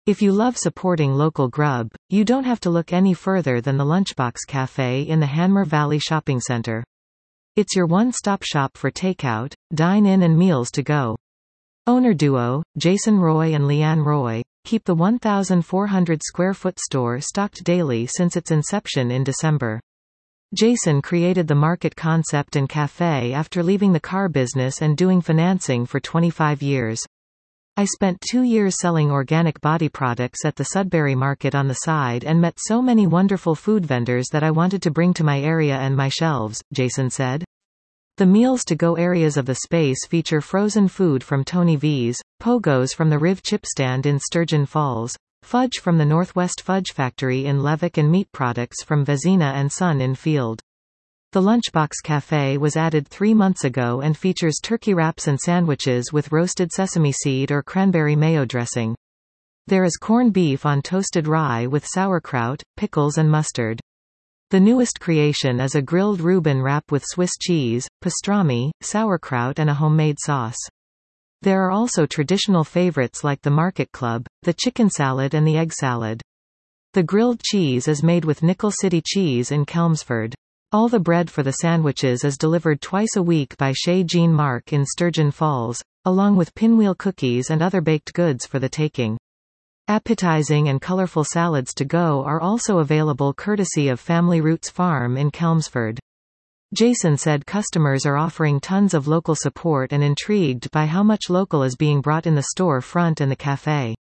If you love supporting local grub, you don't have to look any further than the Lunchbox Cafe in the Hanmer Valley Shopping Center. It's your one-stop shop for takeout, dine-in and meals to go. Owner duo, Jason Roy and Leanne Roy, keep the 1,400-square-foot store stocked daily since its inception in December. Jason created the market concept and cafe after leaving the car business and doing financing for 25 years. I spent 2 years selling organic body products at the Sudbury Market on the side and met so many wonderful food vendors that I wanted to bring to my area and my shelves, Jason said. The meals-to-go areas of the space feature frozen food from Tony V's, pogos from the Riv Chip Stand in Sturgeon Falls, fudge from the Northwest Fudge Factory in Levick and meat products from Vezina and Son in Field. The Lunchbox Cafe was added 3 months ago and features turkey wraps and sandwiches with roasted sesame seed or cranberry mayo dressing. There is corned beef on toasted rye with sauerkraut, pickles and mustard. The newest creation is a grilled Reuben wrap with Swiss cheese, pastrami, sauerkraut and a homemade sauce. There are also traditional favorites like the Market Club, the chicken salad and the egg salad. The grilled cheese is made with Nickel City cheese in Chelmsford. All the bread for the sandwiches is delivered twice a week by Chez Jean Marc in Sturgeon Falls, along with pinwheel cookies and other baked goods for the taking. Appetizing and colorful salads to go are also available courtesy of Family Roots Farm in Chelmsford. Jason said customers are offering tons of local support and intrigued by how much local is being brought in the store front and the cafe.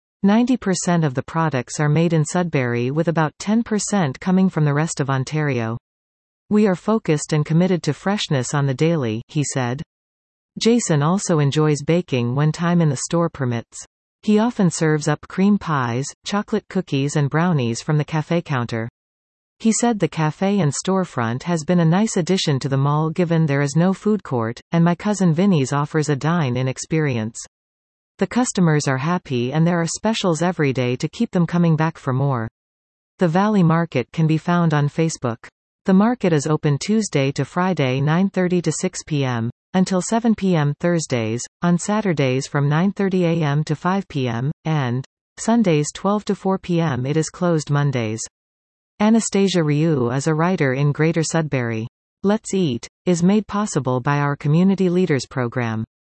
90% of the products are made in Sudbury with about 10% coming from the rest of Ontario. We are focused and committed to freshness on the daily, he said. Jason also enjoys baking when time in the store permits. He often serves up cream pies, chocolate cookies and brownies from the cafe counter. He said the cafe and storefront has been a nice addition to the mall given there is no food court, and my cousin Vinny's offers a dine-in experience. The customers are happy and there are specials every day to keep them coming back for more. The Valley Market can be found on Facebook. The market is open Tuesday to Friday 9:30 to 6 p.m. until 7 p.m. Thursdays, on Saturdays from 9:30 a.m. to 5 p.m., and Sundays 12 to 4 p.m. It is closed Mondays. Anastasia Ryu is a writer in Greater Sudbury. Let's Eat is made possible by our Community Leaders Program.